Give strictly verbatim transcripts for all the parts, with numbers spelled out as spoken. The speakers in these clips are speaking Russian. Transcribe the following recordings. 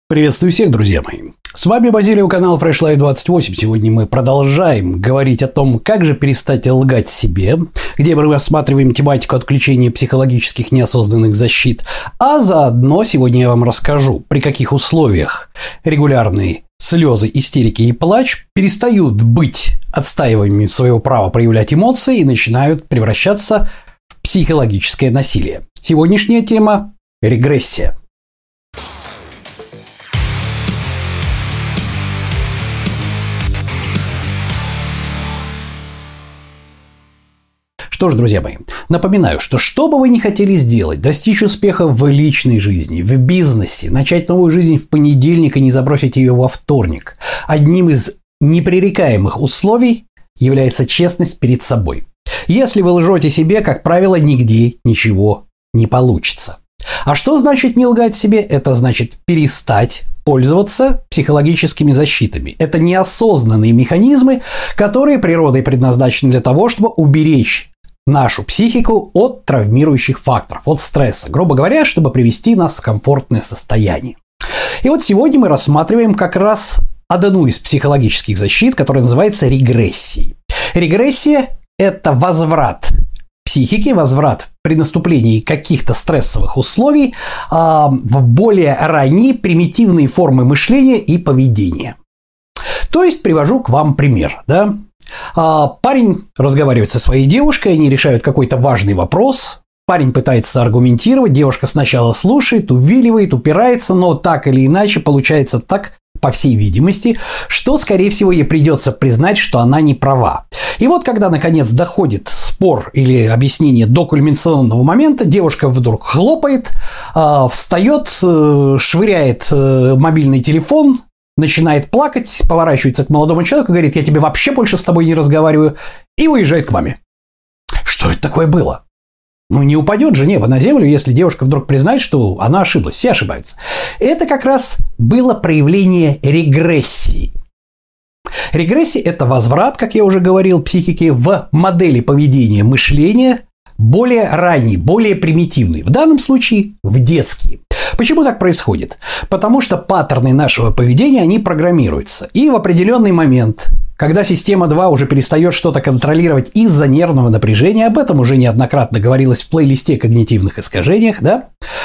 Приветствую всех, друзья мои. С вами Базилио, канал Fresh Life двадцать восемь. Сегодня мы продолжаем говорить о том, как же перестать лгать себе, где мы рассматриваем тематику отключения психологических неосознанных защит. А заодно сегодня я вам расскажу, при каких условиях регулярные слезы, истерики и плач перестают быть отстаиванием своего права проявлять эмоции и начинают превращаться в психологическое насилие. Сегодняшняя тема – регрессия. Что ж, друзья мои, напоминаю, что что бы вы ни хотели сделать, достичь успеха в личной жизни, в бизнесе, начать новую жизнь в понедельник и не забросить ее во вторник, одним из непререкаемых условий является честность перед собой. Если вы лжете себе, как правило, нигде ничего не получится. А что значит не лгать себе? Это значит перестать пользоваться психологическими защитами. Это неосознанные механизмы, которые природой предназначены для того, чтобы уберечь нашу психику от травмирующих факторов, от стресса, грубо говоря, чтобы привести нас в комфортное состояние. И вот сегодня мы рассматриваем как раз одну из психологических защит, которая называется регрессией. Регрессия – это возврат психики, возврат при наступлении каких-то стрессовых условий а, в более ранние примитивные формы мышления и поведения. То есть привожу к вам пример, да? А, парень разговаривает со своей девушкой, они решают какой-то важный вопрос. Парень пытается аргументировать, девушка сначала слушает, увиливает, упирается, но так или иначе получается так, по всей видимости, что, скорее всего, ей придется признать, что она не права. И вот, когда, наконец, доходит спор или объяснение до кульминационного момента, девушка вдруг хлопает, встает, швыряет мобильный телефон, начинает плакать, поворачивается к молодому человеку и говорит: «Я тебе вообще больше с тобой не разговариваю», и уезжает к маме. Что это такое было? Ну, не упадет же небо на землю, если девушка вдруг признает, что она ошиблась. Все ошибаются. Это как раз было проявление регрессии. Регрессия – это возврат, как я уже говорил, психики в модели поведения, мышления более ранние, более примитивные. В данном случае в детские. Почему так происходит? Потому что паттерны нашего поведения, они программируются. И в определенный момент, когда система два уже перестает что-то контролировать из-за нервного напряжения, об этом уже неоднократно говорилось в плейлисте «Когнитивных искажениях», да,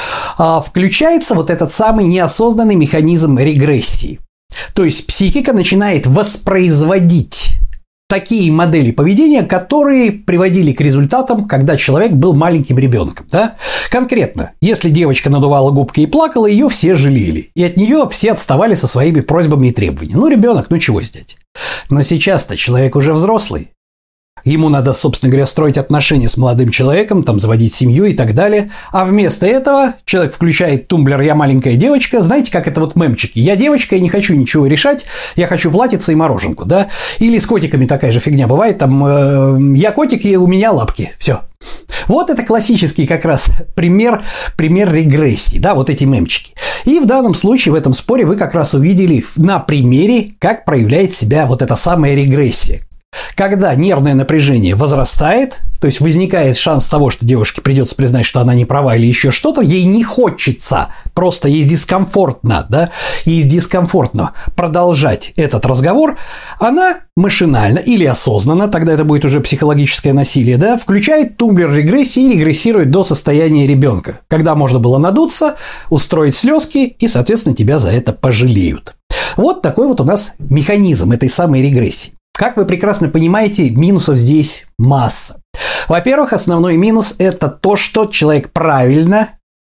включается вот этот самый неосознанный механизм регрессии. То есть психика начинает воспроизводить такие модели поведения, которые приводили к результатам, когда человек был маленьким ребенком. Да? Конкретно, если девочка надувала губки и плакала, ее все жалели. И от нее все отставали со своими просьбами и требованиями. Ну, ребенок, ну чего сделать? Но сейчас-то человек уже взрослый. Ему надо, собственно говоря, строить отношения с молодым человеком, там, заводить семью и так далее. А вместо этого человек включает тумблер «Я маленькая девочка». Знаете, как это вот мемчики? Я девочка, я не хочу ничего решать, я хочу платьице и мороженку, да? Или с котиками такая же фигня бывает, там э, «Я котик, и у меня лапки». Все. Вот это классический как раз пример, пример регрессии, да, вот эти мемчики. И в данном случае, в этом споре вы как раз увидели на примере, как проявляет себя вот эта самая регрессия. Когда нервное напряжение возрастает, то есть возникает шанс того, что девушке придется признать, что она не права или еще что-то, ей не хочется, просто ей дискомфортно, да, ей дискомфортно продолжать этот разговор, она машинально или осознанно, тогда это будет уже психологическое насилие, да, включает тумблер регрессии и регрессирует до состояния ребенка, когда можно было надуться, устроить слезки и, соответственно, тебя за это пожалеют. Вот такой вот у нас механизм этой самой регрессии. Как вы прекрасно понимаете, минусов здесь масса. Во-первых, основной минус – это то, что человек правильно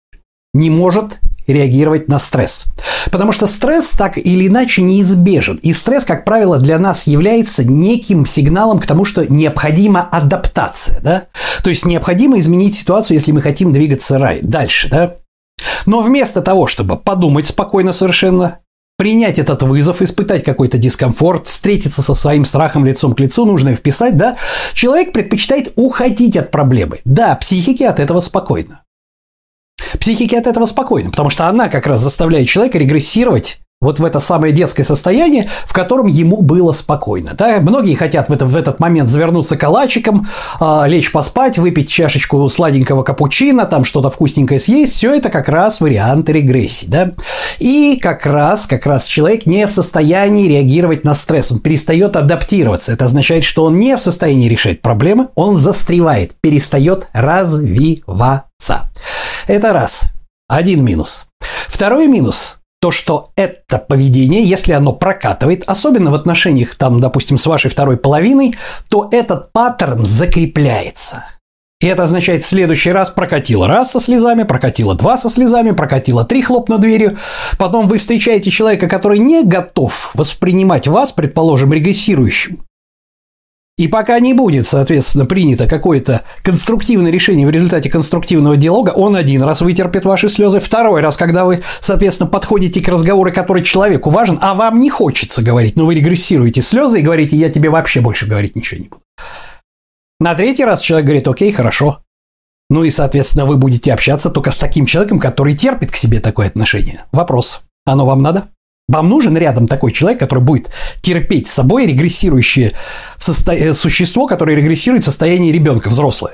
не может реагировать на стресс. Потому что стресс так или иначе неизбежен. И стресс, как правило, для нас является неким сигналом к тому, что необходима адаптация. Да? То есть необходимо изменить ситуацию, если мы хотим двигаться дальше. Да? Но вместо того, чтобы подумать спокойно совершенно, принять этот вызов, испытать какой-то дискомфорт, встретиться со своим страхом лицом к лицу, нужно и вписать, да, человек предпочитает уходить от проблемы. Да, психике от этого спокойно. Психике от этого спокойно, потому что она как раз заставляет человека регрессировать Вот в это самое детское состояние, в котором ему было спокойно. Да? Многие хотят в, это, в этот момент завернуться калачиком, э, лечь поспать, выпить чашечку сладенького капучино, там что-то вкусненькое съесть. Все это как раз варианты регрессии. Да? И как раз, как раз человек не в состоянии реагировать на стресс. Он перестает адаптироваться. Это означает, что он не в состоянии решать проблемы, он застревает, перестает развиваться. Это раз. Один минус. Второй минус. То, что это поведение, если оно прокатывает, особенно в отношениях, там, допустим, с вашей второй половиной, то этот паттерн закрепляется. И это означает, в следующий раз прокатило раз со слезами, прокатило два со слезами, прокатило три хлопнув дверью. Потом вы встречаете человека, который не готов воспринимать вас, предположим, регрессирующим. И пока не будет, соответственно, принято какое-то конструктивное решение в результате конструктивного диалога, он один раз вытерпит ваши слезы, второй раз, когда вы, соответственно, подходите к разговору, который человеку важен, а вам не хочется говорить, но вы регрессируете слезы и говорите: я тебе вообще больше говорить ничего не буду. На третий раз человек говорит: окей, хорошо. Ну и, соответственно, вы будете общаться только с таким человеком, который терпит к себе такое отношение. Вопрос: оно вам надо? Вам нужен рядом такой человек, который будет терпеть с собой регрессирующее в состо... существо, которое регрессирует в состоянии ребенка, взрослое?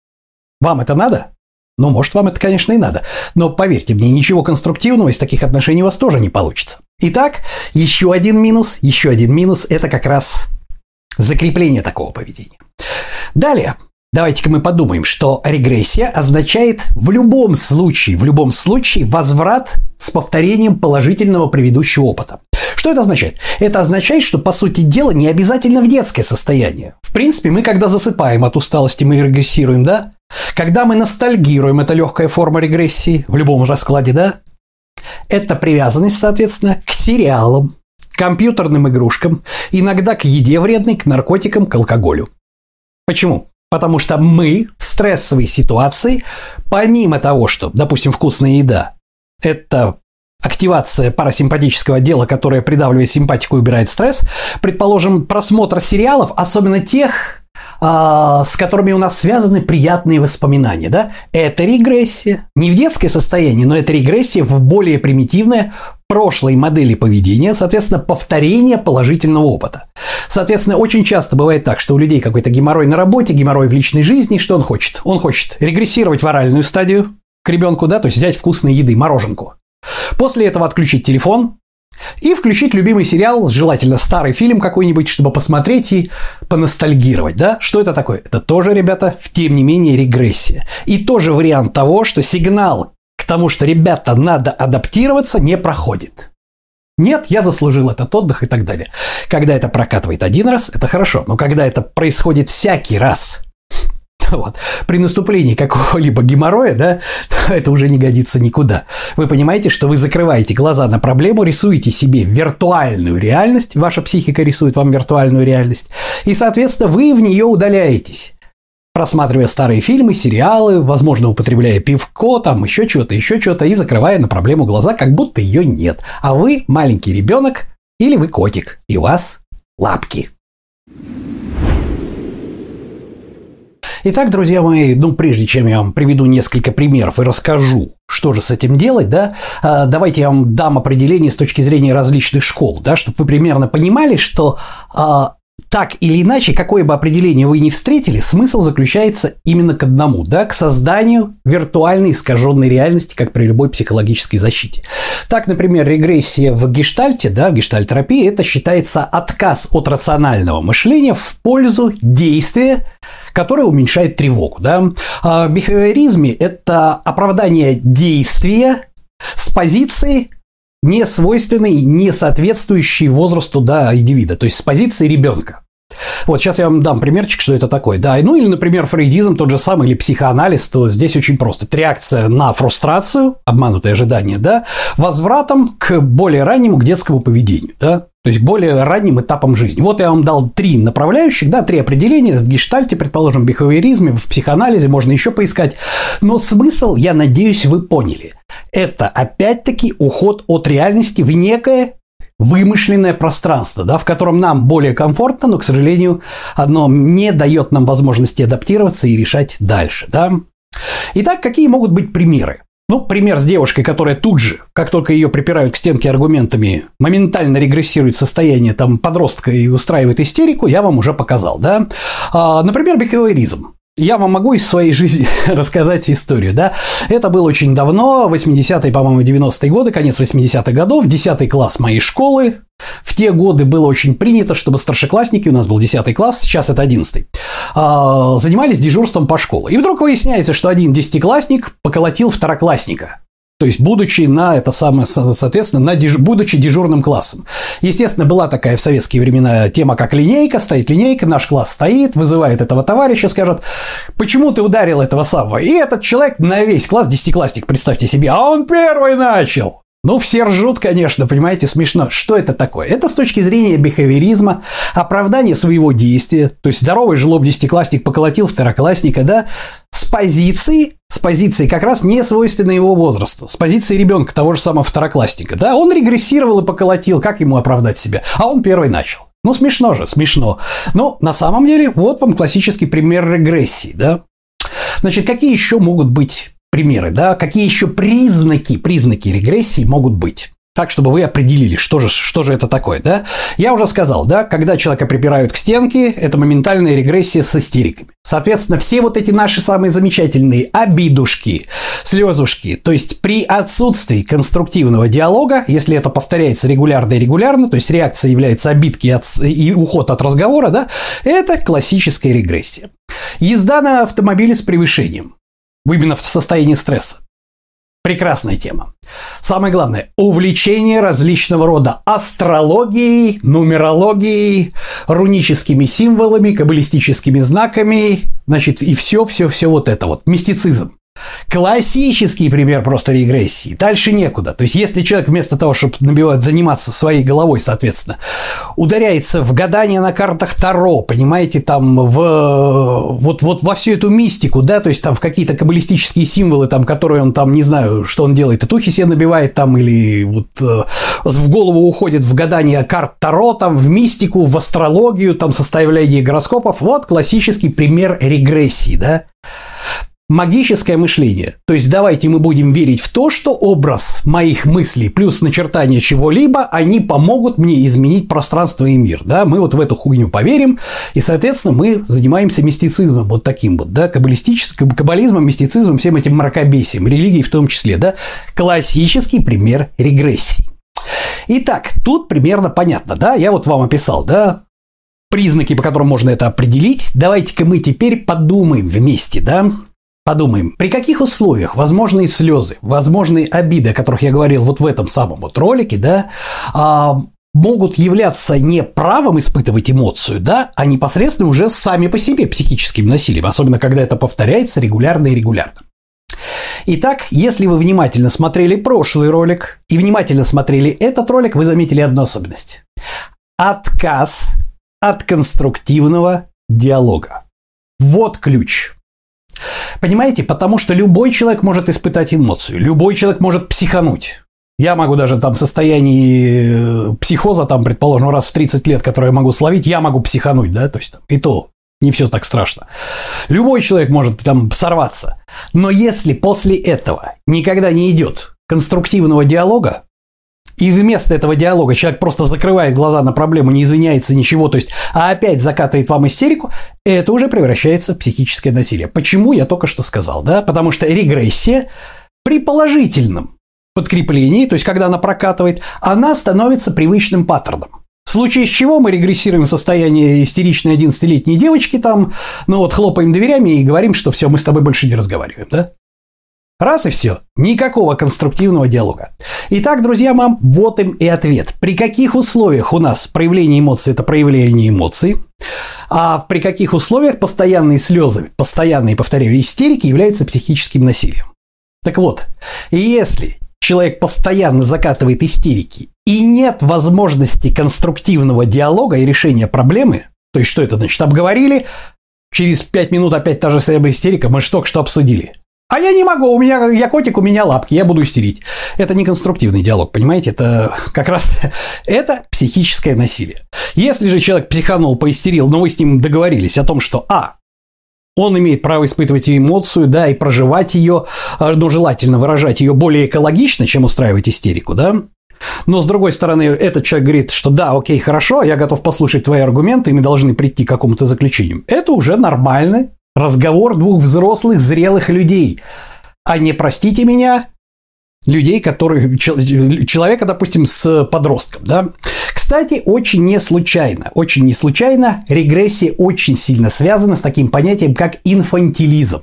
Вам это надо? Ну, может, вам это, конечно, и надо. Но поверьте мне, ничего конструктивного из таких отношений у вас тоже не получится. Итак, еще один минус, еще один минус – это как раз закрепление такого поведения. Далее. Давайте-ка мы подумаем, что регрессия означает в любом случае, в любом случае возврат с повторением положительного предыдущего опыта. Что это означает? Это означает, что, по сути дела, не обязательно в детское состояние. В принципе, мы, когда засыпаем от усталости, мы регрессируем, да? Когда мы ностальгируем, это легкая форма регрессии в любом раскладе, да? Это привязанность, соответственно, к сериалам, к компьютерным игрушкам, иногда к еде вредной, к наркотикам, к алкоголю. Почему? Потому что мы в стрессовой ситуации, помимо того, что, допустим, вкусная еда – это активация парасимпатического отдела, которая придавливает симпатику и убирает стресс, предположим, просмотр сериалов, особенно тех, а, с которыми у нас связаны приятные воспоминания, да, это регрессия. Не в детское состояние, но это регрессия в более примитивное прошлой модели поведения, соответственно, повторение положительного опыта. Соответственно, очень часто бывает так, что у людей какой-то геморрой на работе, геморрой в личной жизни. Что он хочет? Он хочет регрессировать в оральную стадию к ребенку, да, то есть взять вкусной еды, мороженку. После этого отключить телефон и включить любимый сериал, желательно старый фильм какой-нибудь, чтобы посмотреть и поностальгировать, да? Что это такое? Это тоже, ребята, тем не менее регрессия. И тоже вариант того, что сигнал к тому, что, ребята, надо адаптироваться, не проходит. Нет, я заслужил этот отдых и так далее. Когда это прокатывает один раз, это хорошо. Но когда это происходит всякий раз, вот, при наступлении какого-либо геморроя, да, то это уже не годится никуда. Вы понимаете, что вы закрываете глаза на проблему, рисуете себе виртуальную реальность, ваша психика рисует вам виртуальную реальность, и, соответственно, вы в нее удаляетесь. Просматривая старые фильмы, сериалы, возможно, употребляя пивко, там еще что-то, еще что-то, и закрывая на проблему глаза, как будто ее нет. А вы маленький ребенок или вы котик, и у вас лапки. Итак, друзья мои, ну, прежде чем я вам приведу несколько примеров и расскажу, что же с этим делать, да, давайте я вам дам определение с точки зрения различных школ, да, чтобы вы примерно понимали, что так или иначе, какое бы определение вы ни встретили, смысл заключается именно к одному, да, к созданию виртуальной искаженной реальности, как при любой психологической защите. Так, например, регрессия в гештальте, да, в гештальтерапии, это считается отказ от рационального мышления в пользу действия, которое уменьшает тревогу, да. А в бихевиоризме это оправдание действия с позиции не свойственный, не соответствующий возрасту, да, индивида, то есть с позиции ребенка. Вот сейчас я вам дам примерчик, что это такое. Да, ну или, например, фрейдизм тот же самый, или психоанализ, то здесь очень просто. Это реакция на фрустрацию, обманутые ожидания, да, возвратом к более раннему, к детскому поведению, да, то есть к более ранним этапам жизни. Вот я вам дал три направляющих, да, три определения в гештальте, предположим, в бихевиоризме, в психоанализе, можно еще поискать. Но смысл, я надеюсь, вы поняли. Это, опять-таки, уход от реальности в некое вымышленное пространство, да, в котором нам более комфортно, но, к сожалению, оно не дает нам возможности адаптироваться и решать дальше. Да? Итак, какие могут быть примеры? Ну, пример с девушкой, которая тут же, как только ее припирают к стенке аргументами, моментально регрессирует состояние там подростка и устраивает истерику, я вам уже показал, да. А, например, бихевиоризм. Я вам могу из своей жизни рассказать историю, да. Это было очень давно, восьмидесятые, по-моему, девяностые годы, конец восьмидесятых годов, десятый класс моей школы. В те годы было очень принято, чтобы старшеклассники, у нас был десятый класс, сейчас это одиннадцатый, занимались дежурством по школе. И вдруг выясняется, что один десятиклассник поколотил второклассника. То есть, будучи на это самое, соответственно, на деж... будучи дежурным классом. Естественно, была такая в советские времена тема, как линейка, стоит линейка, наш класс стоит, вызывает этого товарища, скажет, почему ты ударил этого самого? И этот человек на весь класс, десятиклассник, представьте себе, а он первый начал. Ну, все ржут, конечно, понимаете, смешно. Что это такое? Это с точки зрения бихевиоризма, оправдание своего действия. То есть, здоровый жлоб десятиклассник поколотил второклассника, да, с позиции, с позиции как раз не свойственной его возрасту, с позиции ребенка того же самого второклассника, да, он регрессировал и поколотил, как ему оправдать себя? А он первый начал. Ну, смешно же, смешно. Но на самом деле, вот вам классический пример регрессии, да. Значит, какие еще могут быть примеры, да, какие еще признаки, признаки регрессии могут быть? Так, чтобы вы определили, что же, что же это такое, да? Я уже сказал, да, когда человека припирают к стенке, это моментальная регрессия с истериками. Соответственно, все вот эти наши самые замечательные обидушки, слезушки, то есть при отсутствии конструктивного диалога, если это повторяется регулярно и регулярно, то есть реакция является обидки и уход от разговора, да, это классическая регрессия. Езда на автомобиле с превышением. Именно в состоянии стресса. Прекрасная тема. Самое главное – увлечение различного рода астрологией, нумерологией, руническими символами, каббалистическими знаками, значит, и все-все-все вот это вот. Мистицизм. Классический пример просто регрессии. Дальше некуда. То есть, если человек вместо того, чтобы набивать, заниматься своей головой, соответственно, ударяется в гадание на картах Таро, понимаете, там в вот, вот во всю эту мистику, да, то есть там в какие-то каббалистические символы, там, которые он там, не знаю, что он делает, татухи себе набивает там или вот э, в голову уходит в гадание карт Таро, там в мистику, в астрологию, там составление гороскопов. Вот классический пример регрессии, да. Магическое мышление. То есть, давайте мы будем верить в то, что образ моих мыслей плюс начертание чего-либо, они помогут мне изменить пространство и мир. Да? Мы вот в эту хуйню поверим, и, соответственно, мы занимаемся мистицизмом вот таким вот, да, каббалистическим, каббализмом, мистицизмом, всем этим мракобесием, религией в том числе. Да? Классический пример регрессии. Итак, тут примерно понятно, да, я вот вам описал, да, признаки, по которым можно это определить. Давайте-ка мы теперь подумаем вместе, да. Подумаем, при каких условиях возможные слезы, возможные обиды, о которых я говорил вот в этом самом вот ролике, да, а, могут являться не правом испытывать эмоцию, да, а непосредственно уже сами по себе психическим насилием, особенно когда это повторяется регулярно и регулярно. Итак, если вы внимательно смотрели прошлый ролик и внимательно смотрели этот ролик, вы заметили одну особенность. Отказ от конструктивного диалога. Вот ключ. Понимаете, потому что любой человек может испытать эмоцию, любой человек может психануть. Я могу даже там в состоянии психоза, там, предположим, раз в тридцать лет, который я могу словить, я могу психануть, да, то есть там, и то не все так страшно. Любой человек может там сорваться. Но если после этого никогда не идет конструктивного диалога, и вместо этого диалога человек просто закрывает глаза на проблему, не извиняется, ничего, то есть, а опять закатывает вам истерику, это уже превращается в психическое насилие. Почему? Я только что сказал, да? Потому что регрессия при положительном подкреплении, то есть, когда она прокатывает, она становится привычным паттерном. В случае с чего мы регрессируем в состояние истеричной одиннадцатилетней девочки, там, ну вот, хлопаем дверями и говорим, что все, мы с тобой больше не разговариваем, да? Раз и все. Никакого конструктивного диалога. Итак, друзья мои, вот им и ответ. При каких условиях у нас проявление эмоций – это проявление эмоций, а при каких условиях постоянные слезы, постоянные, повторяю, истерики являются психическим насилием. Так вот, если человек постоянно закатывает истерики и нет возможности конструктивного диалога и решения проблемы, то есть что это значит? Обговорили, через пять минут опять та же самая истерика, мы же только что обсудили. А я не могу, у меня, я котик, у меня лапки, я буду истерить. Это не конструктивный диалог, понимаете? Это как раз это психическое насилие. Если же человек психанул, поистерил, но вы с ним договорились о том, что а. Он имеет право испытывать эмоцию, да, и проживать ее, но желательно выражать ее более экологично, чем устраивать истерику, да. Но, с другой стороны, этот человек говорит, что да, окей, хорошо, я готов послушать твои аргументы, и мы должны прийти к какому-то заключению. Это уже нормальный разговор двух взрослых, зрелых людей, а не, простите меня, людей, которые... Человека, допустим, с подростком, да. Кстати, очень не случайно, очень не случайно регрессия очень сильно связана с таким понятием, как инфантилизм.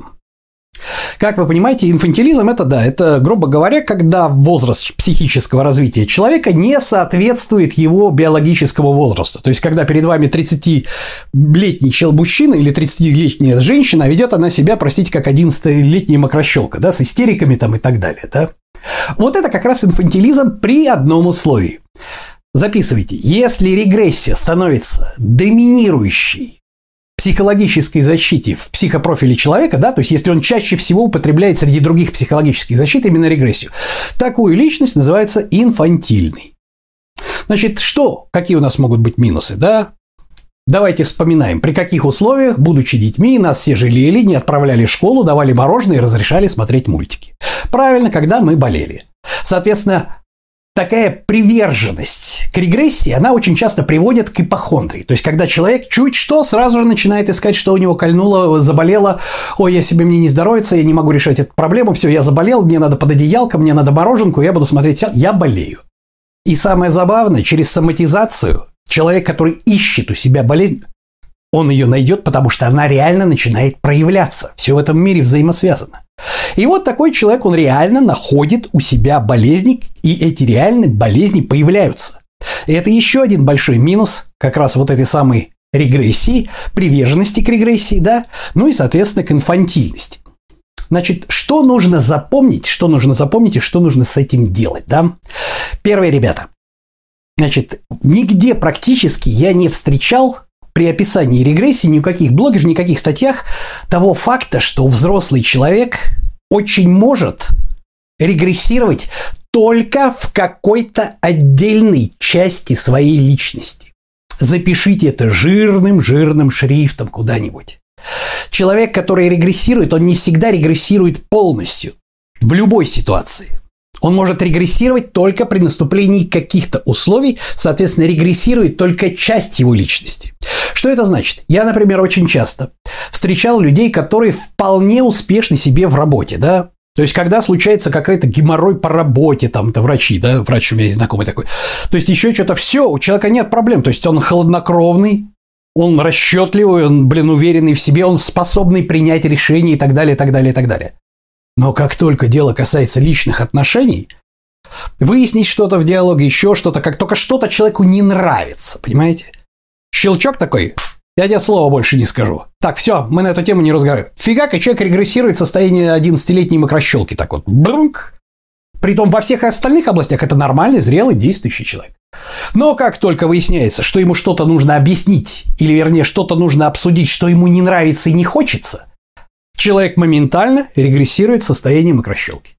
Как вы понимаете, инфантилизм – это, да, это, грубо говоря, когда возраст психического развития человека не соответствует его биологическому возрасту. То есть, когда перед вами тридцатилетний мужчина или тридцатилетняя женщина, ведет она себя, простите, как одиннадцатилетняя мокрощелка, да, с истериками там и так далее, да. Вот это как раз инфантилизм при одном условии. Записывайте, если регрессия становится доминирующей психологической защите в психопрофиле человека, да, то есть если он чаще всего употребляет среди других психологических защит именно регрессию, такую личность называется инфантильной. Значит, что, какие у нас могут быть минусы, да? Давайте вспоминаем, при каких условиях, будучи детьми, нас все жалели, не отправляли в школу, давали мороженое и разрешали смотреть мультики. Правильно, когда мы болели. Соответственно, такая приверженность к регрессии, она очень часто приводит к ипохондрии. То есть, когда человек чуть что, сразу же начинает искать, что у него кольнуло, заболело. Ой, я себе мне не здоровится, я не могу решать эту проблему. Все, я заболел, мне надо под одеялко, мне надо мороженку, я буду смотреть все. Я болею. И самое забавное, через соматизацию человек, который ищет у себя болезнь, он ее найдет, потому что она реально начинает проявляться. Все в этом мире взаимосвязано. И вот такой человек, он реально находит у себя болезни, и эти реальные болезни появляются. И это еще один большой минус как раз вот этой самой регрессии, приверженности к регрессии, да, ну и, соответственно, к инфантильности. Значит, что нужно запомнить, что нужно запомнить и что нужно с этим делать, да? Первое, ребята. Значит, нигде практически я не встречал при описании регрессии ни в каких блогах, ни в каких статьях того факта, что взрослый человек очень может регрессировать только в какой-то отдельной части своей личности. Запишите это жирным-жирным шрифтом куда-нибудь. Человек, который регрессирует, он не всегда регрессирует полностью в любой ситуации. Он может регрессировать только при наступлении каких-то условий, соответственно, регрессирует только часть его личности. Что это значит? Я, например, очень часто встречал людей, которые вполне успешны себе в работе, да. То есть, когда случается какой-то геморрой по работе, там, это врачи, да, врач у меня есть знакомый такой, то есть, еще что-то, все, у человека нет проблем, то есть, он хладнокровный, он расчетливый, он, блин, уверенный в себе, он способный принять решения и так далее, и так далее, и так далее. Но как только дело касается личных отношений, выяснить что-то в диалоге, еще что-то, как только что-то человеку не нравится, понимаете? Щелчок такой, я тебе слова больше не скажу. Так, все, мы на эту тему не разговариваем. Фигак, и человек регрессирует в состояние одиннадцатилетней мокрощелки, так вот, брунк. Притом во всех остальных областях это нормальный, зрелый, действующий человек. Но как только выясняется, что ему что-то нужно объяснить, или вернее, что-то нужно обсудить, что ему не нравится и не хочется, человек моментально регрессирует в состояние мокрощелки.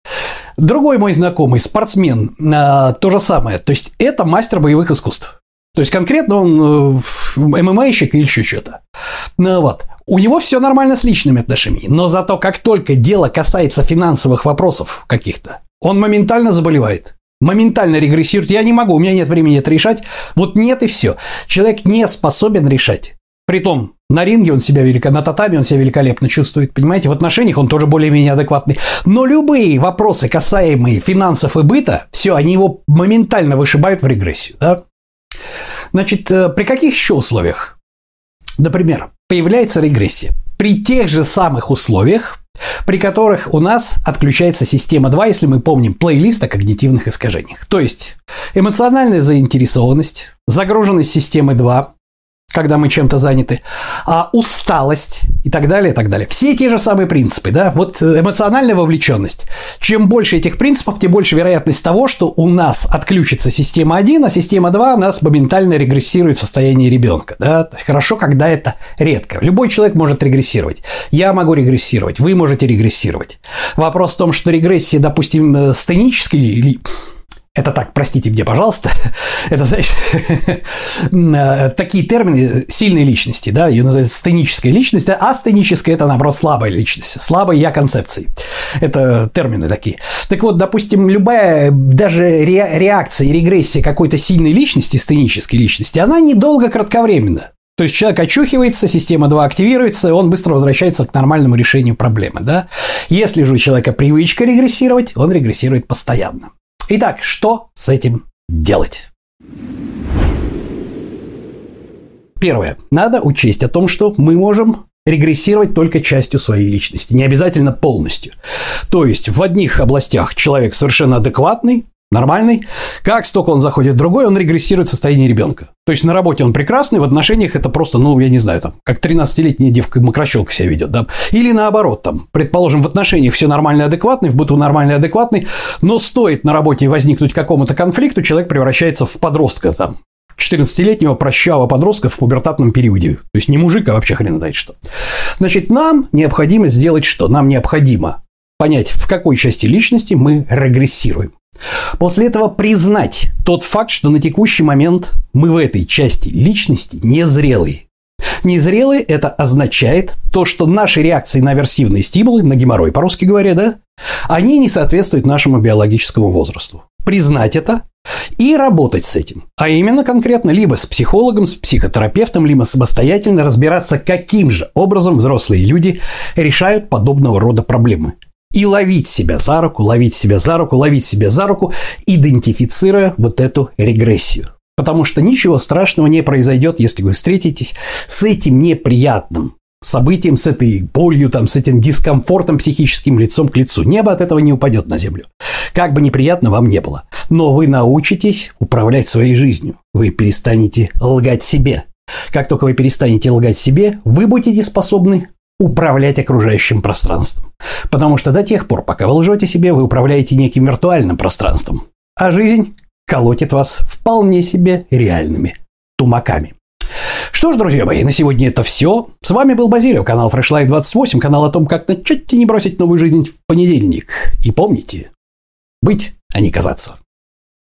Другой мой знакомый, спортсмен, то же самое. То есть, это мастер боевых искусств. То есть, конкретно он эм эм а-щик или еще что-то. Ну, вот. У него все нормально с личными отношениями. Но зато, как только дело касается финансовых вопросов каких-то, он моментально заболевает. Моментально регрессирует. Я не могу, у меня нет времени это решать. Вот нет и все. Человек не способен решать. Притом, на ринге он себя великолепно, на татами он себя великолепно чувствует, понимаете, в отношениях он тоже более-менее адекватный. Но любые вопросы, касаемые финансов и быта, все, они его моментально вышибают в регрессию, да? Значит, при каких еще условиях? Например, появляется регрессия при тех же самых условиях, при которых у нас отключается система два, если мы помним плейлист о когнитивных искажениях. То есть, эмоциональная заинтересованность, загруженность системы два, когда мы чем-то заняты, а усталость и так далее, и так далее. Все те же самые принципы, да, вот эмоциональная вовлеченность. Чем больше этих принципов, тем больше вероятность того, что у нас отключится система один, а система два у нас моментально регрессирует в состояние ребенка, да. Хорошо, когда это редко. Любой человек может регрессировать. Я могу регрессировать, вы можете регрессировать. Вопрос в том, что регрессия, допустим, сценической или Это так, простите мне, пожалуйста. Это, знаешь, такие термины сильной личности, да, ее называют сценическая личность, а астеническая – это, наоборот, слабая личность, слабая я-концепции. Это термины такие. Так вот, допустим, любая даже реакция и регрессия какой-то сильной личности, сценической личности, она недолго, кратковременна. То есть человек очухивается, система два активируется, и он быстро возвращается к нормальному решению проблемы, да. Если же у человека привычка регрессировать, он регрессирует постоянно. Итак, что с этим делать? Первое. Надо учесть о том, что мы можем регрессировать только частью своей личности, не обязательно полностью. То есть в одних областях человек совершенно адекватный, нормальный, как только он заходит в другой, он регрессирует в состояние ребенка. То есть на работе он прекрасный, в отношениях это просто, ну, я не знаю, там, как тринадцатилетняя девка-мокрощелка себя ведет, да? Или наоборот, там, предположим, в отношениях все нормально адекватный, в быту нормально адекватный, но стоит на работе возникнуть какому-то конфликту, человек превращается в подростка, там, четырнадцатилетнего прощавого подростка в пубертатном периоде. То есть не мужик, а вообще хрен знает что. Значит, нам необходимо сделать что? Нам необходимо понять, в какой части личности мы регрессируем. После этого признать тот факт, что на текущий момент мы в этой части личности незрелые. Незрелые – это означает то, что наши реакции на аверсивные стимулы, на геморрой, по-русски говоря, да, они не соответствуют нашему биологическому возрасту. Признать это и работать с этим. А именно конкретно либо с психологом, с психотерапевтом, либо самостоятельно разбираться, каким же образом взрослые люди решают подобного рода проблемы. И ловить себя за руку, ловить себя за руку, ловить себя за руку, идентифицируя вот эту регрессию. Потому что ничего страшного не произойдет, если вы встретитесь с этим неприятным событием, с этой болью, там, с этим дискомфортом психическим лицом к лицу. Небо от этого не упадет на землю. Как бы неприятно вам не было. Но вы научитесь управлять своей жизнью. Вы перестанете лгать себе. Как только вы перестанете лгать себе, вы будете способны управлять окружающим пространством. Потому что до тех пор, пока вы лжете себе, вы управляете неким виртуальным пространством. А жизнь колотит вас вполне себе реальными тумаками. Что ж, друзья мои, на сегодня это все. С вами был Базилио, канал Fresh Life двадцать восемь, канал о том, как начать и не бросить новую жизнь в понедельник. И помните, быть, а не казаться.